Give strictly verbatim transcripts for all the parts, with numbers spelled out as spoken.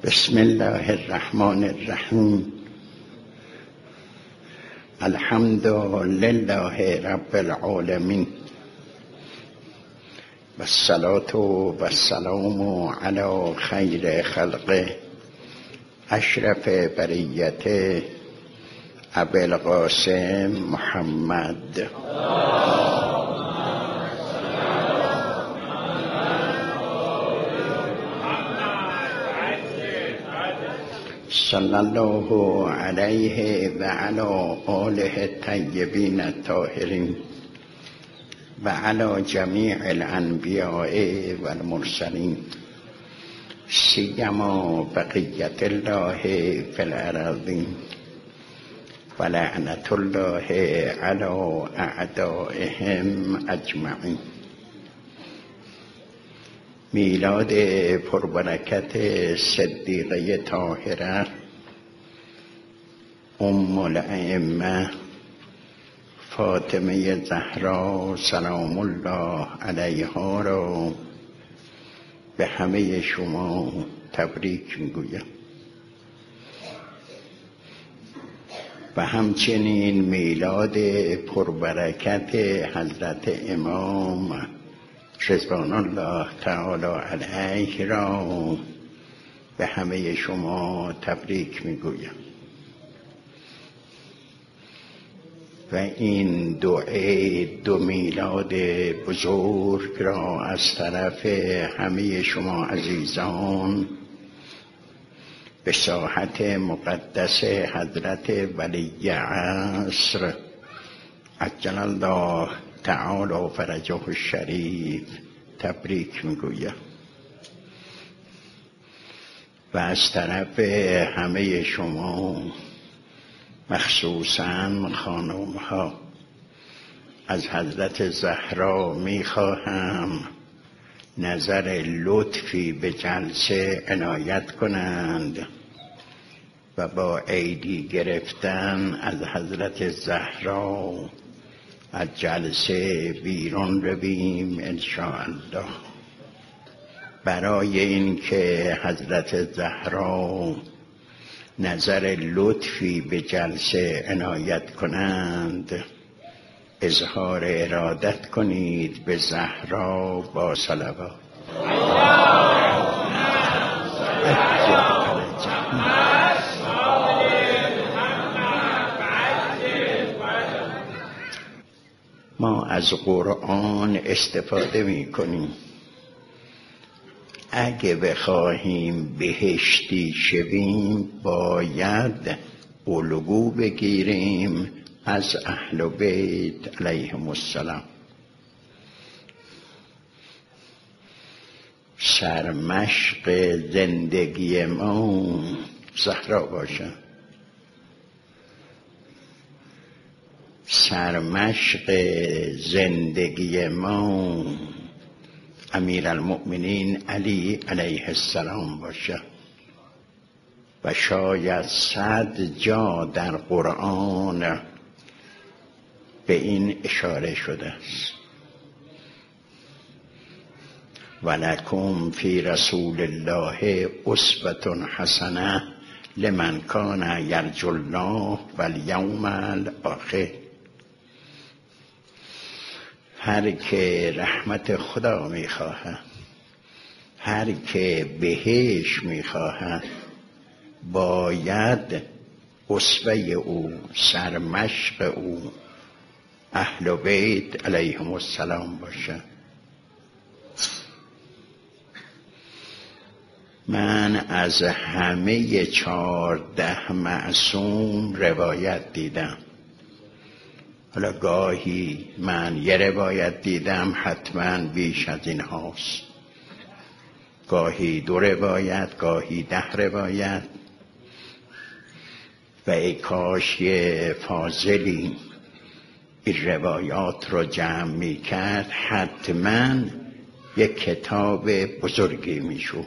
بسم الله الرحمن الرحیم. الحمد لله رب العالمین و الصلاة و السلام علی خیر خلقه اشرف بریته ابی القاسم محمد صلی الله علیه و علی آله الطیبین الطاهرین و علی جمیع الانبیاء و المرسلین سیما بقیت الله فی الارضین و لعنت الله علی اعدائهم اجمعین. میلاد پربرکت صدیقه طاهره ام الائمه فاطمه زهرا سلام الله علیها را به همه شما تبریک میگویم و همچنین میلاد پربرکت حضرت امام رضوان الله تعالی علیه را به همه شما تبریک میگویم و این دو عید دو میلاد بزرگ را از طرف همه شما عزیزان به ساحت مقدس حضرت ولی عصر عجل الله تعالی فرجه الشریف تبریک میگویم و از طرف همه شما مخصوصاً خانم ها از حضرت زهرا میخواهم نظر لطفی به جلسه عنایت کنند و با ایدی گرفتن از حضرت زهرا از جلسه بیرون رویم انشاءالله، برای اینکه حضرت زهرا نظر لطفی به جلسه عنایت کنند اظهار ارادت کنید به زهرا با صلوات. ما از قرآن استفاده می کنیم. اگه بخواهیم بهشتی شویم باید الگو بگیریم از اهل بیت علیهم السلام. سرمشق زندگی ما زهرا باشه، سرمشق زندگی ما امیرالمؤمنین علی علیه السلام باشه و شاید صد جا در قرآن به این اشاره شده است. ولکم فی رسول الله اسوة حسنه لمن کان یرجو الله والیوم الاخر. هر که رحمت خدا میخواهد، هر که بهشت میخواهد باید اسوه او، سرمشق او اهل بیت علیهم السلام باشه. من از همه چهارده معصوم روایت دیدم. حالا گاهی من یه روایت دیدم، حتما بیش از این هاست، گاهی دو روایت، گاهی ده روایت و ای کاش یه فاضلی این روایات رو جمع می کرد، حتما یک کتاب بزرگی می شد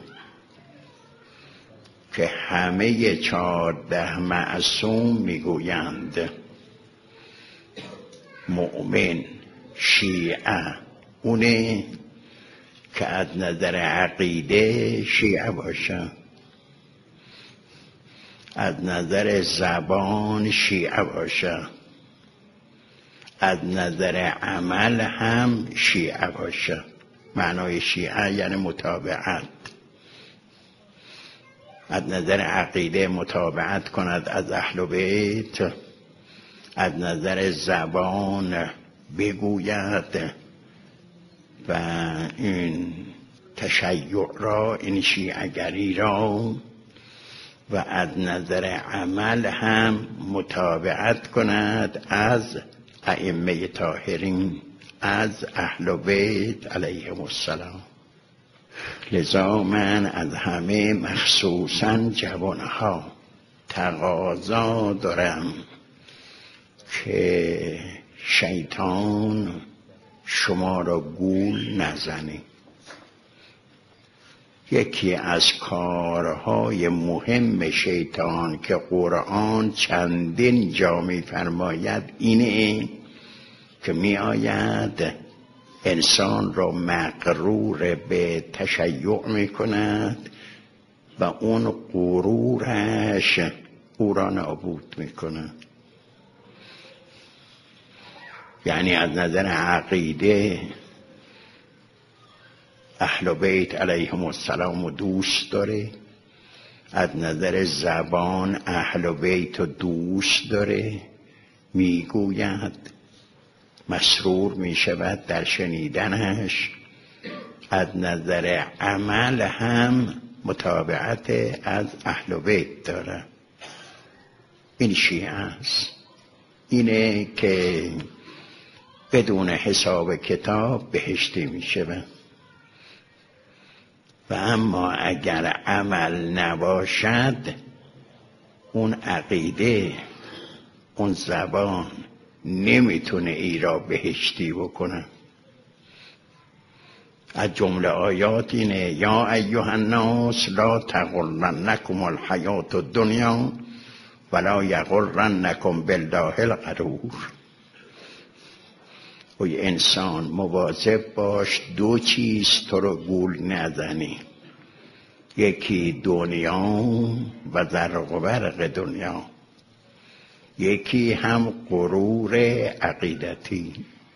که همه چهارده معصوم می گویند مؤمن شیعه اونه که از نظر عقیده شیعه باشه، از نظر زبان شیعه باشه، از نظر عمل هم شیعه باشه. معنای شیعه یعنی متابعت. از نظر عقیده متابعت کند از اهل بیت، از نظر زبان بگوید و این تشیع را، این شیعه‌گری را، و از نظر عمل هم متابعت کند از ائمه طاهرین، از اهل بیت علیهم السلام. لذا من از همه مخصوصاً جوانها تقاضا دارم که شیطان شما را گول نزنه. یکی از کارهای مهم شیطان که قرآن چندین جا می‌فرماید اینه که می‌آید انسان را مغرور به تشیع می‌کند و اون غرورش او را نابود می‌کند. یعنی از نظر عقیده اهل بیت علیهم السلام رو دوست داره، از نظر زبان اهل بیت رو دوست داره، میگوید، مسرور میشود در شنیدنش. از نظر عمل هم متابعت از اهل بیت داره. این شیعه است. اینه که بدون حساب کتاب بهشتی میشود. و اما اگر عمل نباشد، اون عقیده، اون زبان نمیتونه ای را بهشتی بکنه. از جمله آیات اینه: یا ایها الناس لا تغرنکم الحیات الدنیا ولا یغرنکم بالله الغرور. اوی انسان مواظب باش دو چیز تو رو گول نزنی، یکی دنیا و زرق و برق دنیا، یکی هم غرور عقیدتی.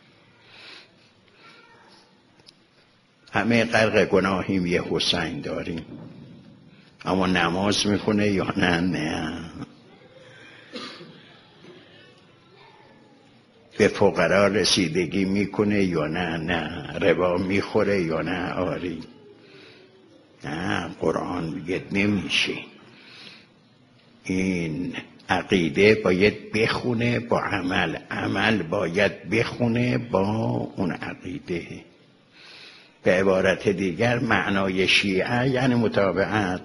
همه غرق گناهیم، یه حسین داریم، اما نماز میکنه یا نه؟ نه. به فقرا رسیدگی میکنه یا نه؟ نه. ربا میخوره یا نه؟ آری. نه، قرآن میگه نمیشه. این عقیده باید بخونه با عمل، عمل باید بخونه با اون عقیده. به عبارت دیگر معنای شیعه یعنی متابعت.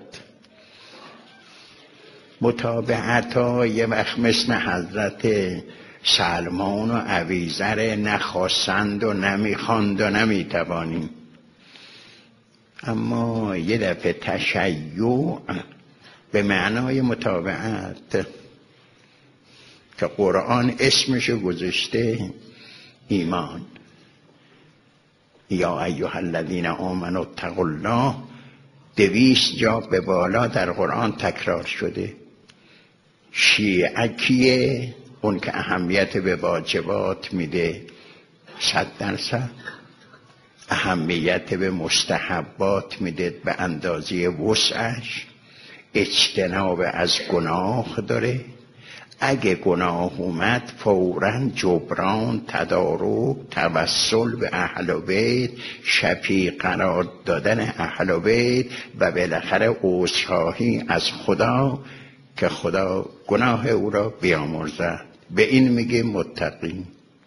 متابعت ها یه وقت مثل حضرت سلمان و ابیذر نخواستند و نمیخواند و نمیتوانیم. اما یه دفعه تشیع به معنای متابعت که قرآن اسمشو گذاشته ایمان. یا ایها الذین آمنوا اتقوا الله دویست جا به بالا در قرآن تکرار شده. شیعه کیه؟ اون که اهمیت به واجبات میده صد درصد، اهمیت به مستحبات میده به اندازه وسعش، اجتناب از گناه داره، اگه گناه اومد فوراً جبران، تدارک، توسل به اهل بیت، شفیع قرار دادن اهل بیت و بالاخره عذرخواهی از خدا که خدا گناه او را بیامرزد. به این میگه متقی.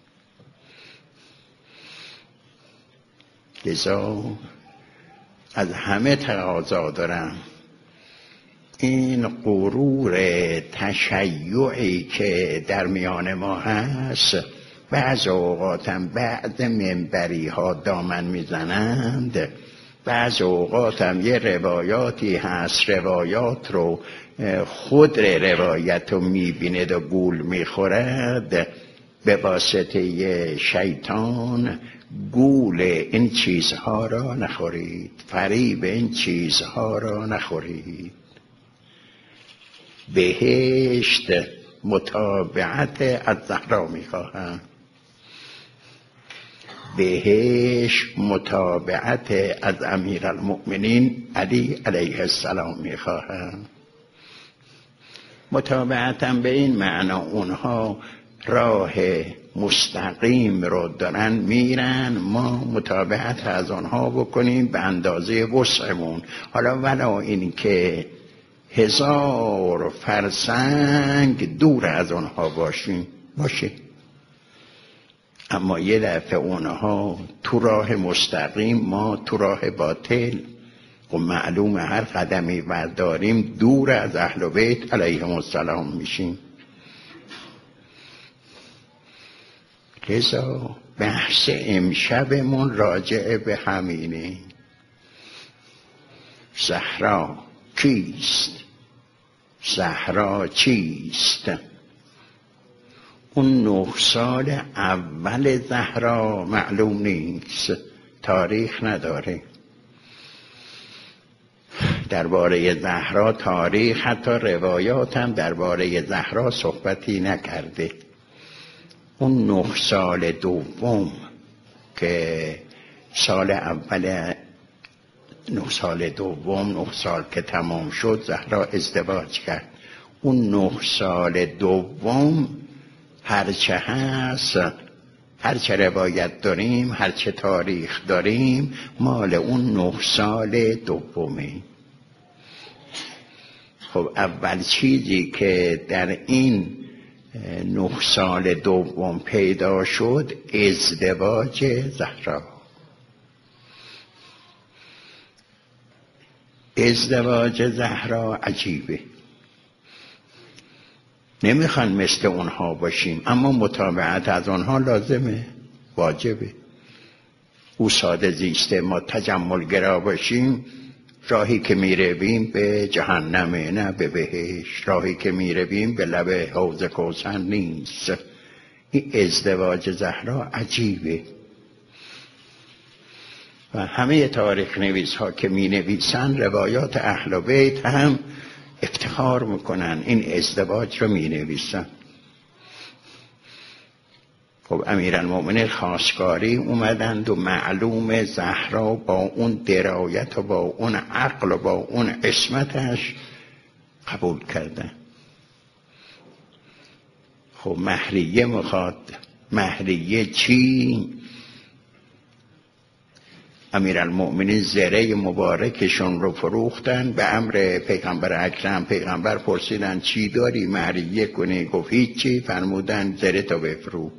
لذا از همه تقاضا دارم این غرور تشیعی که در میان ما هست، بعض اوقاتم بعض منبری ها دامن میزنند، بعض اوقاتم یه روایاتی هست روایات رو خود روایت رو میبیند و گول میخورد. به واسطه شیطان گول این چیزها را نخورید، فریب این چیزها را نخورید. بهشت متابعت از زهرا میخواهم، بهشت متابعت از امیرالمؤمنین علی علیه السلام میخواهم. متابعتم به این معنا اونها راه مستقیم رو دارن میرن، ما متابعت از آنها بکنیم به اندازه وسعمون. حالا ولا این که هزار فرسنگ دور از آنها باشیم باشه، اما یه دفعه اونها تو راه مستقیم، ما تو راه باطل، و معلوم هر قدمی برداریم دور از اهل بیت علیهم السلام میشیم. لذا بحث امشبمون راجع به همینه. زهرا کیست؟ زهرا چیست؟ اون نه سال اول زهرا معلوم نیست، تاریخ نداره. درباره زهرا تاریخ، حتی روایات هم درباره زهرا صحبتی نکرده. اون نه سال دوم که سال اول نه سال دوم نه سال که تمام شد زهرا ازدواج کرد. اون نه سال دوم هرچه هست، هرچه روایت داریم، هرچه تاریخ داریم، مال اون نه سال دومه. خب اول چیزی که در این نه سال دوم پیدا شد ازدواج زهرا. ازدواج زهرا عجیبه، نمیخوان مثل اونها باشیم، اما متابعت از اونها لازمه، واجبه. او ساده زیسته، ما تجملگرا باشیم، راهی که میرویم به جهنمه نه به بهشت، راهی که میرویم به لب حوض کوثر نیست. این ازدواج زهرا عجیبه و همه تاریخ نویس ها که می نویسن روایات اهل بیت هم افتخار میکنن، این ازدواج رو می نویسن. خب امیرالمؤمنین خواستگاری اومدند و معلوم زهرا با اون درایت و با اون عقل و با اون عصمتش قبول کردن. خب مهریه میخواد. مهریه چی؟ امیرالمؤمنین زره مبارکشون رو فروختن به امر پیغمبر اکرم. پیغمبر پرسیدن چی داری مهریه کنی؟ گفت هیچی. فرمودن زره تا بفروخت.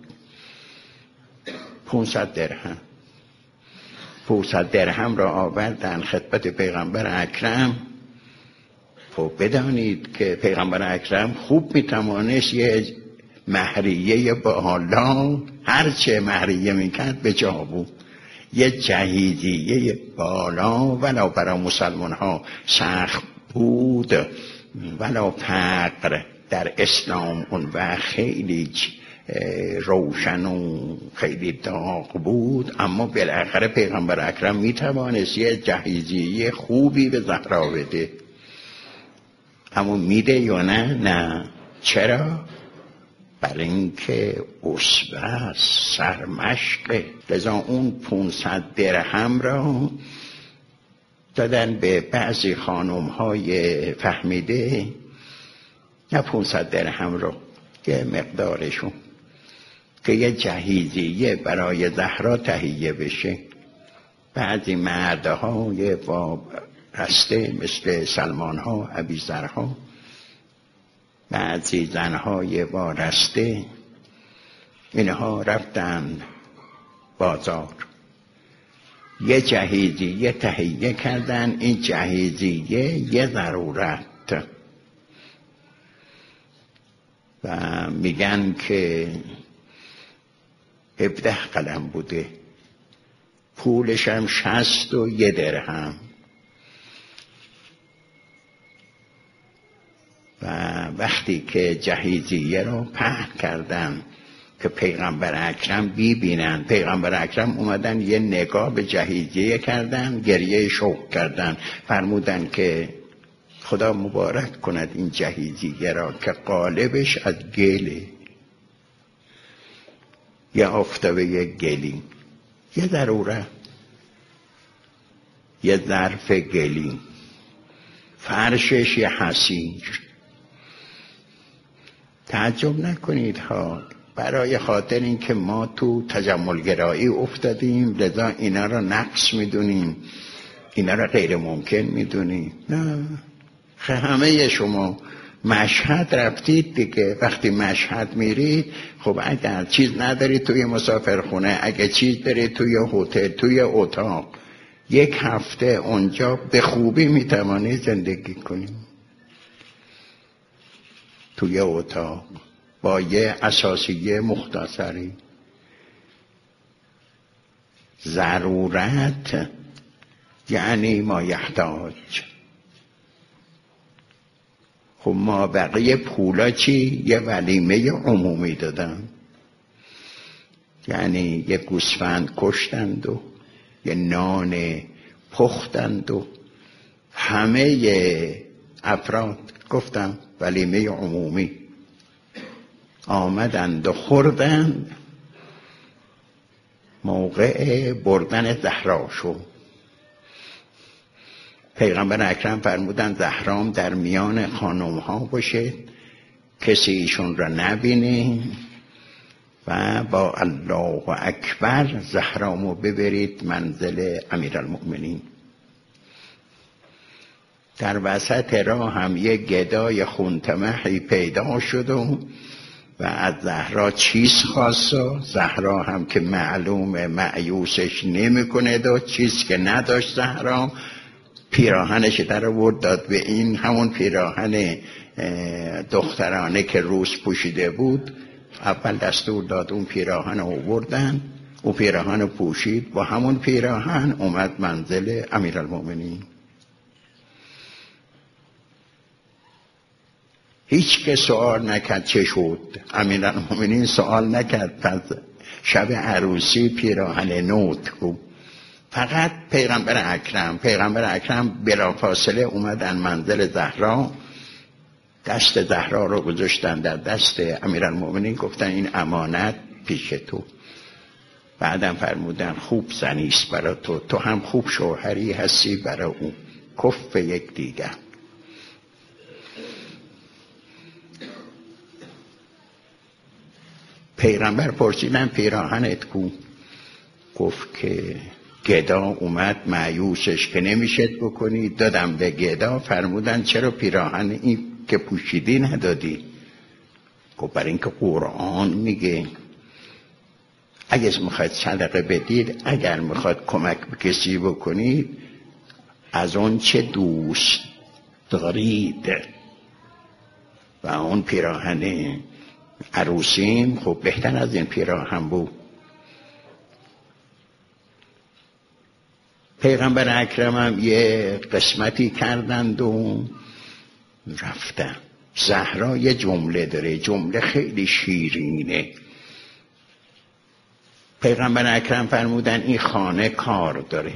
پونصد درهم پونصد درهم را آوردن خدمت پیغمبر اکرم. خب بدانید که پیغمبر اکرم خوب میتوانست یه مهریه بالا، هرچه مهریه میکرد به جا بود، یه جهیزیه بالا، ولو برای مسلمان ها سخت بود، ولو فقر در اسلام اون وقت خیلی روشن و خیلی داغ بود، اما بالاخره پیغمبر اکرم میتوانست یه جهیزیه خوبی به زهرا بده. اما میده یا نه؟ نه. چرا؟ برای اینکه عصبه سرمشقه. لذا اون پونصد درهم را دادن به بعضی خانم های فهمیده، نه پونصد درهم رو، یه مقدارشون، که یه جهیزیه برای زهرا تهیه بشه. بعضی مردها یه با رسته مثل سلمان ها، ابیذر ها، بعضی زنهای وارسته، اینها رفتن بازار، یه جهیزیه تهیه کردن. این جهیزیه یه ضرورت و میگن که هفده قلم بوده، پولش هم شصت و یه درهم. و وقتی که جهیزیه رو پهن کردن که پیغمبر اکرم ببینن، پیغمبر اکرم اومدن یه نگاه به جهیزیه کردن، گریه شوق کردن، فرمودن که خدا مبارک کند این جهیزیه را که قالبش از گله، یه آفتابه گلی، یه ضروره، یه ظرف گلی، فرشش یه حصیر. تعجب نکنید ها، برای خاطر این که ما تو تجملگرایی افتادیم لذا اینا را نقص میدونیم، اینا را غیر ممکن میدونیم. نه، همه شما مشهد رفتید دیگه، وقتی مشهد میرید خب اگر چیز ندارید توی مسافرخونه، اگر چیز دارید توی هتل، توی اتاق، یک هفته اونجا به خوبی میتوانید زندگی کنید توی اتاق با یه اساسیه مختصری. ضرورت یعنی ما یحتاج. خب ما بقیه پولا چی؟ یه ولیمه عمومی دادن، یعنی یه گوسفند کشتند و یه نان پختند و همه افراد گفتم ولیمه عمومی آمدند و خوردند. موقع بردن زهرا شد، پیغمبر اکرم فرمودند زهرام در میان خانم ها باشه، کسی ایشون را نبینه و با الله اکبر زهرامو ببرید منزل امیرالمؤمنین. در وسط راه هم یه گدای خونتمحی پیدا شد و و از زهرا چیز خواست و زهرا هم که معلوم معیوسش نمی کنه و چیز که نداشت زهرا پیراهنش در آورد داد به این، همون پیراهن دخترانه که روز پوشیده بود. اول دستور داد اون پیراهن رو آوردن، اون پیراهن رو پوشید، با همون پیراهن اومد منزل امیرالمؤمنین. هیچ که سوال نکرد چه شد. امیرالمؤمنین سوال نکرد پس شب عروسی پیراهن نوت کو. فقط پیغمبر اکرم پیغمبر اکرم بلافاصله اومدن منزل زهرا، دست زهرا رو گذاشتن در دست امیرالمؤمنین، گفتن این امانت پیش تو. بعدم فرمودن خوب زنیست برای تو، تو هم خوب شوهری هستی برای اون، کف یک دیگر. پیغمبر پرسیدن پیراهنت کو؟ گفت که گدا اومد معیوسش که نمیشد بکنی، دادم به گدا. فرمودن چرا پیراهن این که پوشیدی ندادی؟ گفت برای اینکه قرآن میگه اگر میخواید صدقه بدید، اگر میخواید کمک به کسی بکنید، از اون چه دوست دارید. و اون پیراهن عروسیم خب بهتر از این پیراهن بود. پیغمبر اکرم هم یه قسمتی کردند و رفتن. زهرا یه جمله داره، جمله خیلی شیرینه. پیغمبر اکرم فرمودن این خانه کار داره،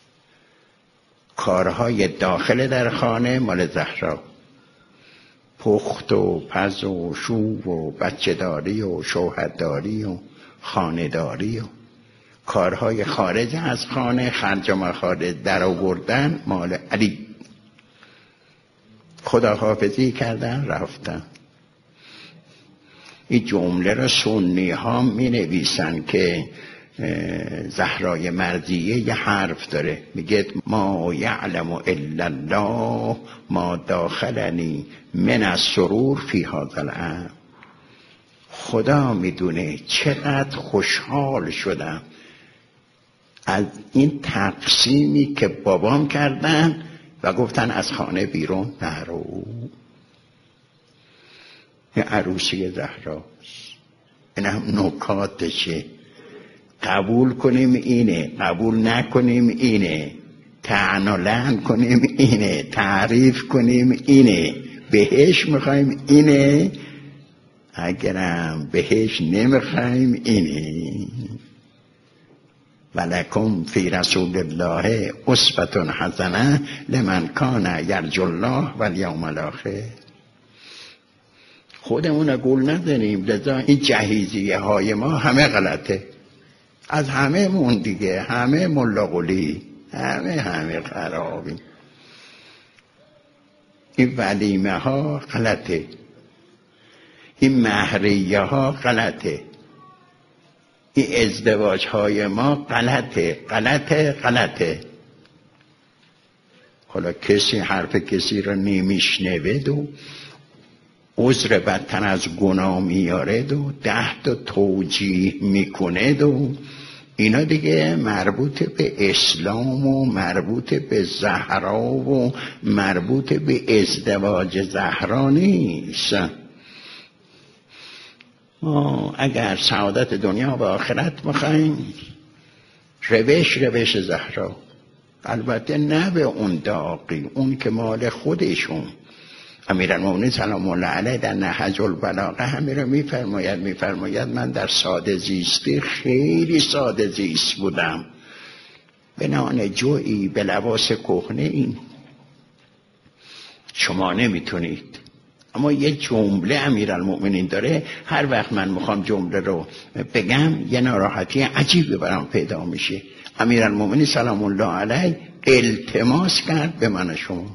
کارهای داخل در خانه مال زهرا، پخت و پز و شوب و بچه داری و شوهرداری و خانه‌داری و کارهای خارج از خانه، خرج و مخارج در آوردن مال علی. خداحافظی کردن رفتن. این جمله را سنی ها می نویسن که زهرای مرضیه یه حرف داره، میگه ما یعلم الا الله ما داخلنی من السرور فی هذا الامر. خدا میدونه چقدر خوشحال شدم از این تقسیمی که بابام کردن و گفتن از خانه بیرون نرو. این عروسی زهراست. این هم نکاتشه. قبول کنیم اینه، قبول نکنیم اینه، طعن و لعن کنیم اینه، تعریف کنیم اینه، بهش میخوایم اینه، اگرم بهش نمیخوایم اینه. ولکم فی رسول الله اسوة حسنه لمن کان یرجو الله والیوم الاخر. خودمون گول نزنیم. لذا این جهیزیه های ما همه غلطه، از همه مون دیگه، همه ملاقلی، همه همه خرابی. این ولیمه ها غلطه، این مهریه ها غلطه، این ازدواج های ما غلطه غلطه غلطه. حالا کسی حرف کسی رو نمیشنوه و عذر بدتر از گناه میاره و ده تا توجیه میکنه و اینا دیگه مربوط به اسلام و مربوط به زهرا و مربوط به ازدواج زهرا نیست. ما اگر سعادت دنیا و آخرت میخوایم، روش روش زهرا، البته نه به اون داغی، اون که مال خودشون. امیرالمومنین سلام الله علیه در نهج البلاغه همین رو میفرماید میفرماید من در ساده زیستی خیلی ساده زیست بودم، به نان جویی، به لباس کهنه. این شما نمیتونید. اما یه جمله امیرالمومنین داره، هر وقت من میخوام جمله رو بگم یه ناراحتی عجیبی برام پیدا میشه. امیرالمومنین سلام الله علیه التماس کرد به من شما،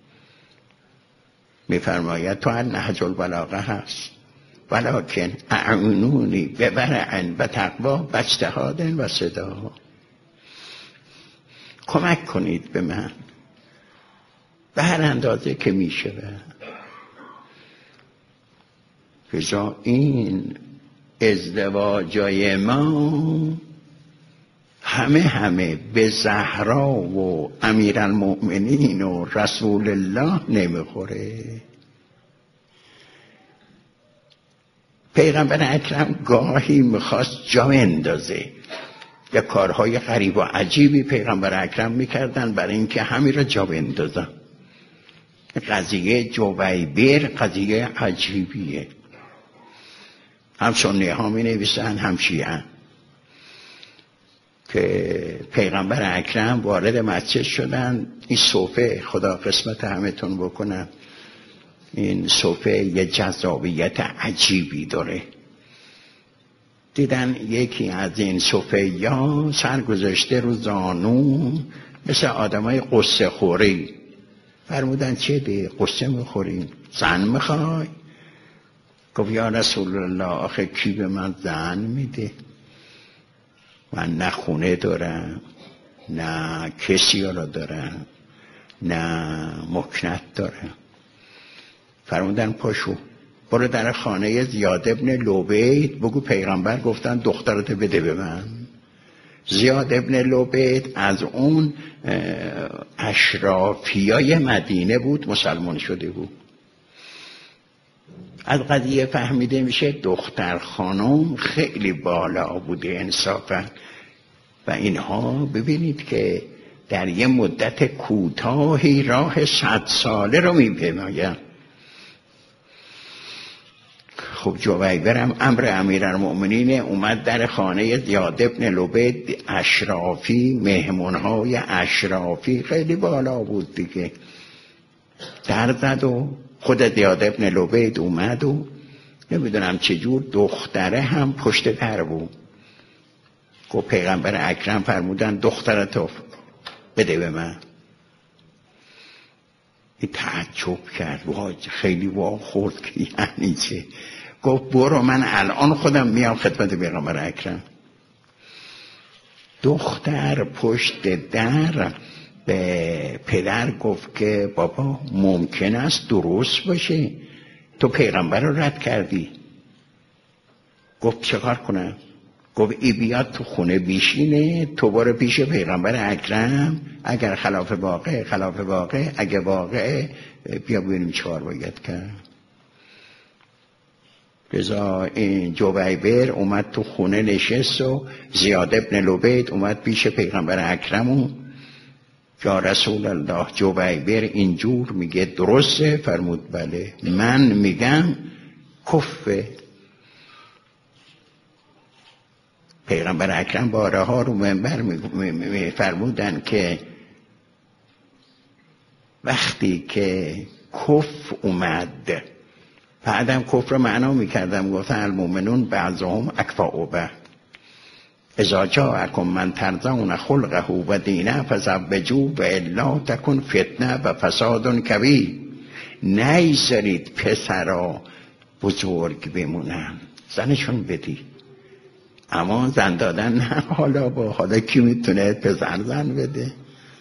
میفرماید تو هر نهج البلاغه هست، ولکن اعونونی به ورع و تقوا و اجتهاد و صدا. کمک کنید به من به هر اندازه که میشه. رضا این ازدواجای ما همه همه به زهرا و امیرالمؤمنین و رسول الله نمیخوره. پیغمبر اکرم گاهی میخواست جا اندازه، یا کارهای غریب و عجیبی پیغمبر اکرم میکردن برای اینکه همین را جا اندازن. قضیه جویبر قضیه عجیبیه. هم سنی ها می نویسن هم شیعه که پیغمبر اکرم وارد مسجد شدن. این صوفه، خدا قسمت همتون بکنن، این صوفه یه جذابیت عجیبی داره. دیدن یکی از این صوفه یا سر گذاشته رو زانو مثل آدمای قصه خوری. فرمودن چه دی قصه میخوریم؟ زن میخوای؟ گفت یا رسول الله آخه کی به من زن میده؟ من نه خونه دارم، نه کسی را دارم، نه مکنت دارم. فرمودن پاشو برو در خانه زیاد ابن لبید بگو پیغمبر گفتن دخترت بده به من. زیاد ابن لبید از اون اشرافیای مدینه بود، مسلمان شده بود. از قضیه فهمیده میشه دختر خانم خیلی بالا بوده انصافا. و اینها ببینید که در یه مدت کوتاهی راه صد ساله رو میپیماید. خب جویبرم امر امیرالمؤمنین اومد در خانه زیاد ابن لبید، اشرافی، مهمونهای اشرافی خیلی بالا بود دیگه. در زد و خود زیاد ابن لبید اومد و نمیدونم چجور دختره هم پشت در بود. گفت پیغمبر اکرم فرمودن دخترتو بده به من. این تعجب کرد، وای خیلی وا خورد که یعنی چه؟ گفت برو من الان خودم میام خدمت پیغمبر اکرم. دختر پشت در به پدر گفت که بابا ممکن است درست باشه تو پیغمبر رو رد کردی. گفت چه کار کنم؟ گفت ای بیاد تو خونه بیشینه، تو برو پیش پیغمبر اکرم، اگر خلاف واقع خلاف واقع، اگه واقع بیا ببینیم چه کار باید کرد. رضا این جویبر اومد تو خونه نشست و زیاد ابن لبید اومد پیش پیغمبر اکرم و یا رسول الله جویبر اینجور میگه درسته؟ فرمود بله. من میگم کفه. پیغمبر اکرم بارها رو منبر میفرمودن که وقتی که کفر اومد، بعدم کفر رو معنا میکردم، گفتن المؤمنون بعضهم اکفاء بعض، اذا جاءکم من ترضون خلقه و دینه فزوجوه و الا تکن فتنه و فساد کبیر. نیذارید پسرا بزرگ بمونن، زنشون بدید. اما زن دادن نه، حالا با حالا کی میتونه پسر زن بده؟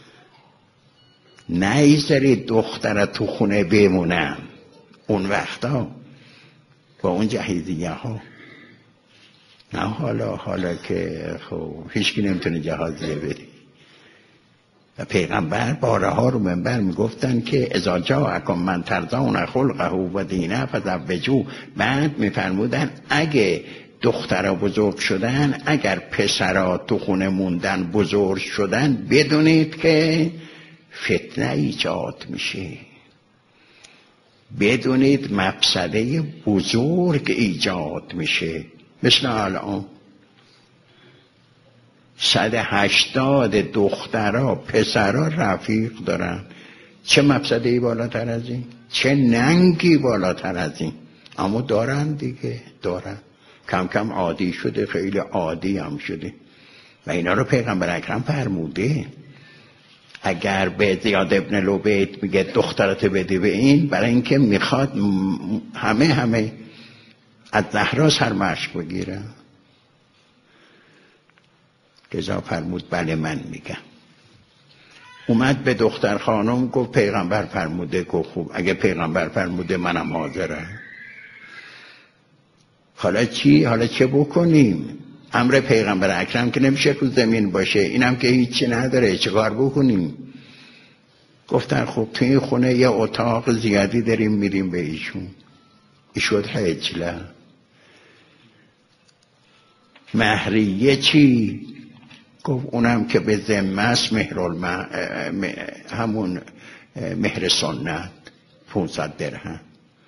نیذارید دختر تو خونه بمونن. اون وقتا با اون جهیزیه ها، نه حالا حالا که خب هیچکی نمیتونه جهازیه بده. و پیغمبر بارها رو منبر میگفتن که اذا جاءکم من ترضون خلقه و دینه فزوجوه. بعد میفرمودن اگه دخترها بزرگ شدن، اگر پسرها تو خونه موندن بزرگ شدن، بدونید که فتنه ایجاد میشه، بدونید مفسده بزرگ ایجاد میشه. مثل الان صد هشتاد دخترها پسرها رفیق دارن، چه مفسده‌ای بالاتر از این؟ چه ننگی بالاتر از این؟ اما دارن دیگه، دارن. کم کم عادی شده، خیلی عادی هم شده. و اینا رو پیغمبر اکرم فرموده. اگر به زیاد ابن لبید میگه دخترت بده به این، برای اینکه میخواد همه همه از زهرا سرمشق بگیره. رضا فرمود بله من میگم. اومد به دختر خانم گفت پیغمبر فرموده. گفت خوب، اگه پیغمبر فرموده منم حاضرم. حالا چی؟ حالا چه بکنیم؟ امر پیغمبر اکرم که نمیشه رو زمین باشه، اینم که هیچی نداره، چه کار بکنیم؟ گفتن خب تو این خونه یه اتاق زیادی داریم میریم به ایشون. ایشون حجله. مهریه چی؟ گفت اونم که به ذمه است مهرالم... همون مهر سنت پانصد درهم.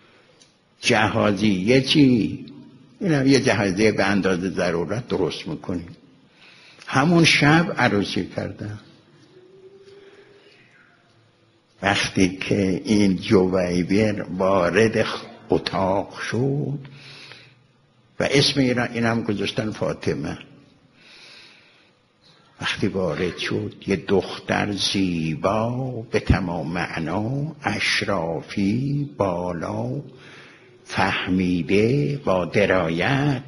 جهازیه چی؟ اینم یه جهازیه به اندازه ضرورت درست میکنیم. همون شب عروسی کردن. وقتی که این جویبر وارد اتاق شد و اسم اینم گذاشتن فاطمه، وقتی وارد شد یه دختر زیبا به تمام معنا، اشرافی، بالا، فهمیده، با درایت،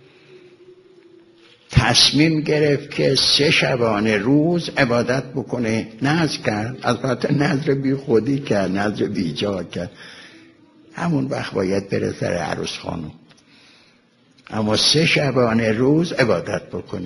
تصمیم گرفت که سه شبانه روز عبادت بکنه. نذر کرد، البته نذر بی خودی کرد، نذر بی جا کرد. همون وقت باید بره سر عروس خانم، اما سه شبانه روز عبادت بکنه.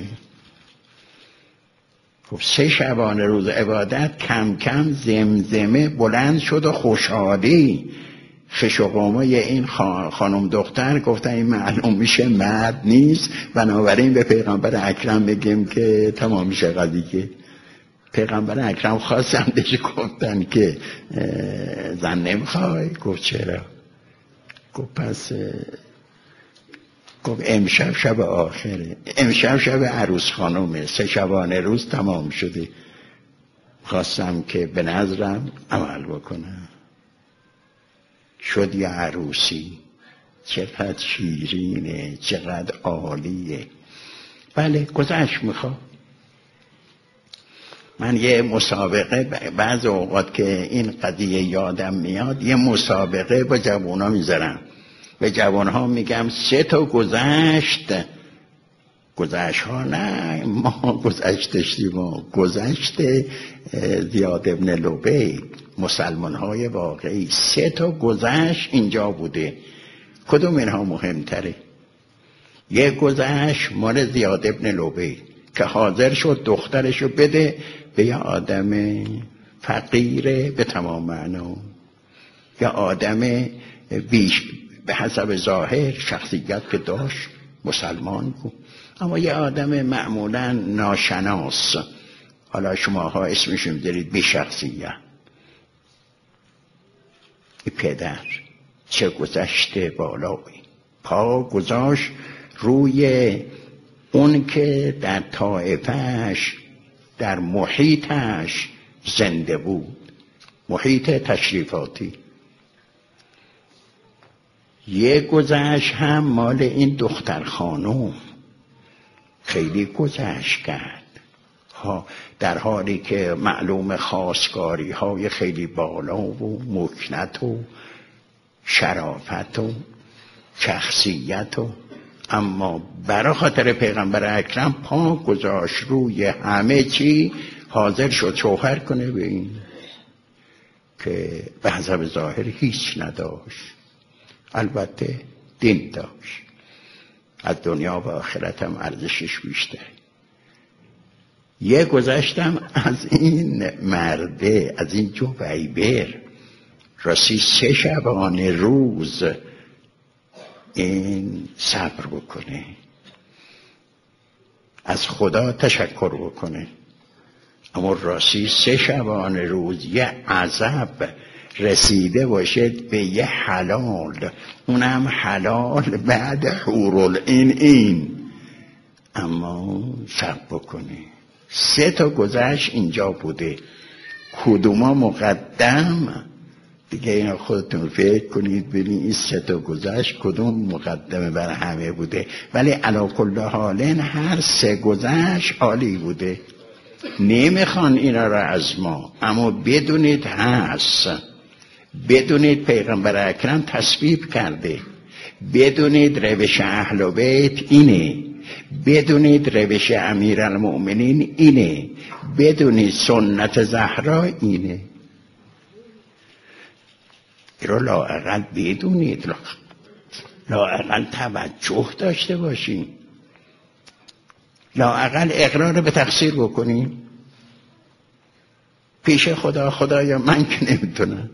خب سه شبانه روز عبادت، کم کم زمزمه بلند شد و خوشحالی. خش و قومای این خانم دختر گفتن این معلوم میشه مرد نیست، بنابراین به پیغمبر اکرم بگیم که تمام میشه قضیه. پیغمبر اکرم خواستن بهش گفتن که زن نمیخوای؟ گفت چرا؟ گفت پس گفت امشب شب آخره، امشب شب عروس خانومه، سه شبانه روز تمام شده، خواستم که به نظرم عمل بکنم. شد یه عروسی، چقدر شیرینه، چقدر عالیه. بله گذشت. میخواد من یه مسابقه بعض اوقات که این قضیه یادم میاد، یه مسابقه با جوونا میذارم. به جوانها میگم سه تا گذشت، گذشت ها نه ما گذشت داشتیم، ما گذشت زیاد ابن لبید، مسلمان های واقعی، سه تا گذشت اینجا بوده. کدوم اینها مهمتره؟ یه گذشت مال زیاد ابن لبید که حاضر شد دخترشو بده به یه آدم فقیر به تمام معنا، یه آدم بیش به حسب ظاهر شخصیت که داشت مسلمان بود، اما یه آدم معمولا ناشناس، حالا شماها اسمشون دارید بی شخصیت. این پدر چه گذشته بالایی، پا گذاشت روی اون که در طائفهش در محیطش زنده بود، محیط تشریفاتی. یه گذشت هم مال این دختر خانم خیلی گذشت کرد ها، در حالی که معلوم خواستگاری های خیلی بالا و مکنت و شرافت و شخصیت و، اما برای خاطر پیغمبر اکرم پا گذاشت روی همه چی، حاضر شد شوهر کنه به این که به حسب ظاهر هیچ نداشت، البته دین داشت، از دنیا و آخرت هم ارزشش بیشتر. یه گذشتم از این مرده، از این جویبر، راستی سه شبانه روز این صبر بکنه، از خدا تشکر بکنه، اما راستی سه شبانه روز یه عذاب رسیده باشد به یه حلال، اونم حلال بعد حورالعین این، اما صبر بکنه. سه تا گذشت اینجا بوده، کدوما مقدم دیگه اینا خودتون فکر کنید ببین این سه تا گذشت کدوم مقدمه بر همه بوده، ولی علی کل حال هر سه گذشت عالی بوده. نمیخوان اینا را از ما، اما بدونید هست، بدونید پیغمبر اکرم تصویب کرده، بدونید روش اهل بیت اینه، بدونید روش امیرالمؤمنین اینه، بدونید سنت زهرا اینه. رو لااقل بدونید، لااقل توجه داشته باشین، لااقل اقرار به تقصیر بکنین پیش خدا. خدایا من که نمیتونم،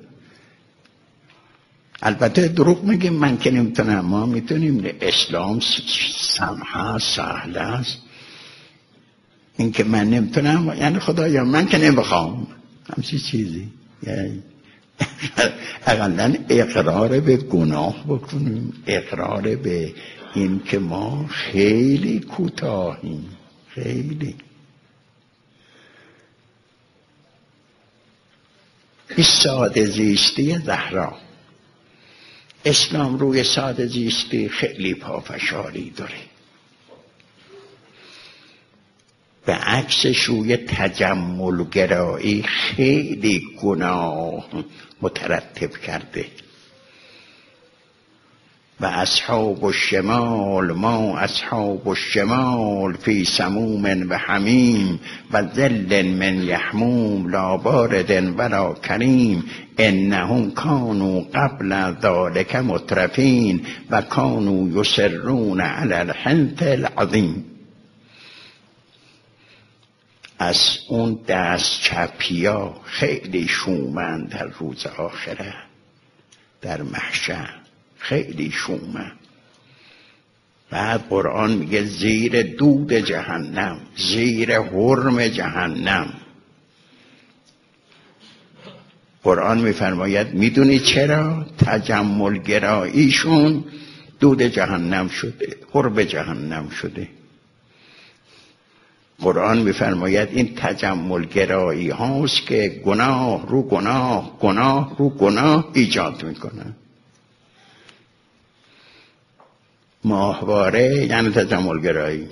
البته دروغ میگیم من که نمیتونم، ما میتونیم. اسلام سمحه سهل است، این که من نمیتونم یعنی خدایا من که نمیخوام، همچی چیزی. یعنی اقلا اقرار به گناه بکنیم، اقرار به این که ما خیلی کوتاهیم، خیلی. این ساده زیستی زهرا، اسلام روی ساده زیستی خیلی پافشاری داره، به عکسش روی تجمل گرایی خیلی گناه مترتب کرده. و اصحاب الشمال ما اصحاب الشمال فی سموم و حمیم و ظل من یحموم لا بارد ولا کریم انهم کانوا قبل ذلک مترفین و کانوا یصرون علی الحنث العظیم. از اون دست چپیا خیلی شومن در روز آخره، در محشر خیلی شومن. بعد قرآن میگه زیر دود جهنم، زیر حرم جهنم. قرآن میفرماید میدونی چرا؟ تجمل گراییشون دود جهنم شده، حرم جهنم شده. قرآن میفرماید این تجمل گرایی هاست که گناه رو گناه، گناه رو گناه ایجاد میکنن. ماهواره یعنی تجمل گرایی،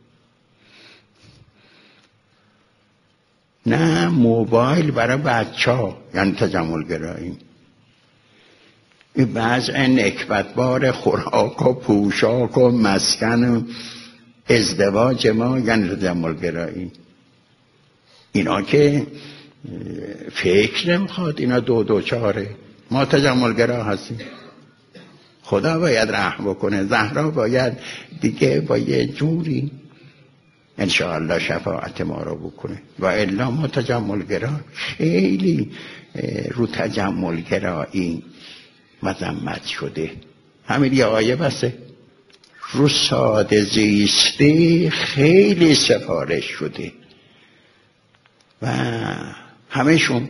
نه موبایل برای بچه ها یعنی تجمل گرایی. این وضع نکبتبار خوراک و پوشاک و مسکن و ازدواج ما یعنی تجمل گرایی. اینا که فکر نمیخواد، اینا دو دو چاره. ما تجمل گرا هستیم، خدا باید رحم بکنه، زهرا باید دیگه با یه جوری انشاءالله شفاعت ما رو بکنه، و الا ما تجمل گرا خیلی رو تجمل گرایی مذمت شده. همین یه آیه بسه. رو ساده زیسته خیلی سفارش شده و همهشون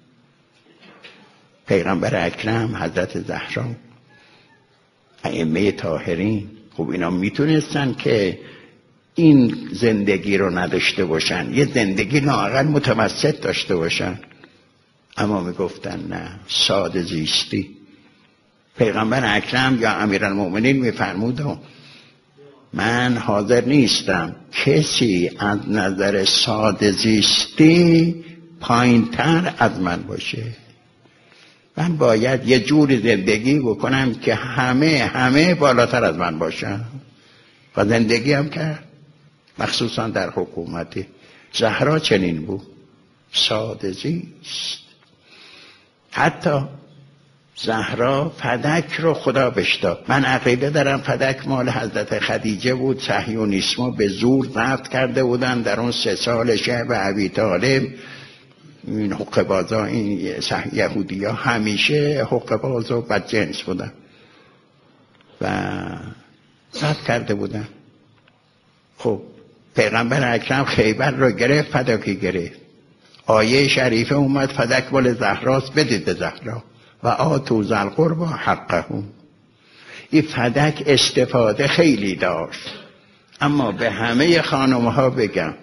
پیغمبر اکرم، حضرت زهرا، ائمه طاهرین. خب اینا میتونستن که این زندگی رو نداشته باشن، یه زندگی لااقل متوسط داشته باشن. اما میگفتن نه، ساده زیستی. پیغمبر اکرم یا امیرالمؤمنین میفرمود من حاضر نیستم کسی از نظر ساده زیستی پایین‌تر از من باشه. من باید یه جوری زندگی بکنم که همه همه بالاتر از من باشن. و زندگی هم کرد، مخصوصا در حکومتی. زهرا چنین بود، ساده زیست. حتی زهرا فدک رو خدا بهش داد. من عقیده دارم فدک مال حضرت خدیجه بود. صهیونیسما به زور ضبط کرده بودن در اون سه سال شعب ابی طالب. این حقه‌بازا، این یهودی ها همیشه حقه‌باز و بدجنس بودن و ضبط کرده بودن. خب پیغمبر اکرم خیبر رو گرفت، فداکی گرفت. آیه شریفه اومد فدک مال زهراست، بدید به زهرا و آتوا ذی القربی حقه. این فدک استفاده خیلی داشت. اما به همه خانم‌ها بگم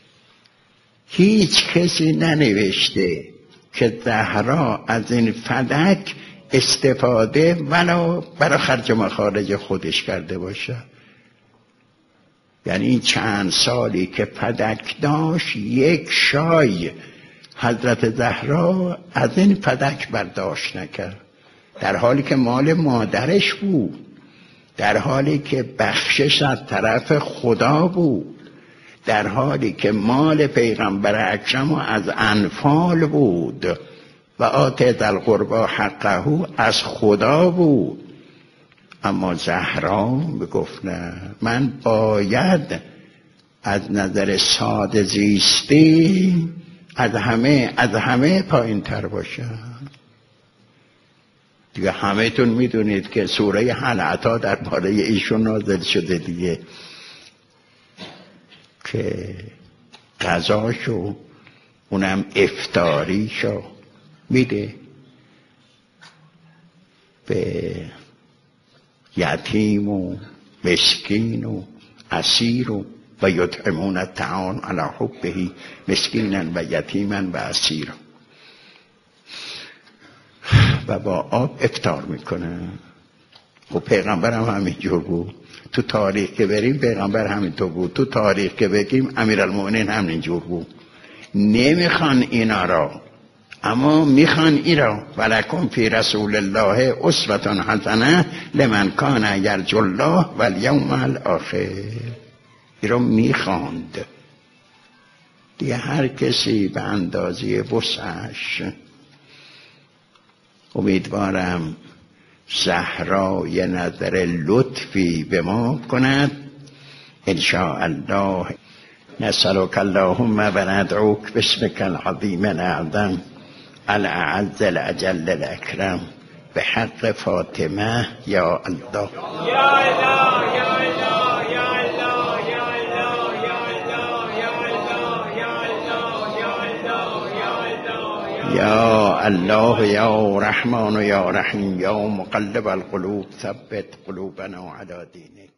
هیچ کسی ننوشته که زهرا از این فدک استفاده ولو برای خرج مخارج خودش کرده باشه. یعنی این چند سالی که فدک داشت یک شای حضرت زهرا از این فدک برداشت نکرد، در حالی که مال مادرش بود، در حالی که بخشش از طرف خدا بود، در حالی که مال پیغمبر اکرم از انفال بود و آت ذی القربی حقه از خدا بود. اما زهرا میگفت نه، من باید از نظر ساده زیستی از همه از همه پایین تر باشم. دیگه همه تون میدونید که سوره هل اتی در باره ایشون نازل شده دیگه، که غذاشو اونم افطاریشو میده به یتیم و مسکین و اسیر و و یطعمون الطعام علی حبه مسکینا و یتیما و اسیرا، و با آب افطار میکنه. خب پیغمبر هم همینجور بود. تو تاریخ که بریم پیغمبر همینطور بود، تو تاریخ که بگیم امیرالمؤمنین همینجور بود. نمیخوان اینا را، اما میخوان اینا. ولکم فی رسول الله اسوة حسنه لمن کان یرجو الله والیوم الاخر. اینا میخواند دیگه. هر کسی به اندازه وسعش. امیدوارم زهرا یه نظر لطفی به ما کند ان شاء الله. نسألك اللهم و ندعوک باسمک العظیم الاعظم الاعز الاجل الاکرم به حق فاطمه یا الله. یا الله یا الله یا الله یا الله یا الله یا رحمان یا رحیم یا مقلب القلوب ثبت قلوبنا علی دینک.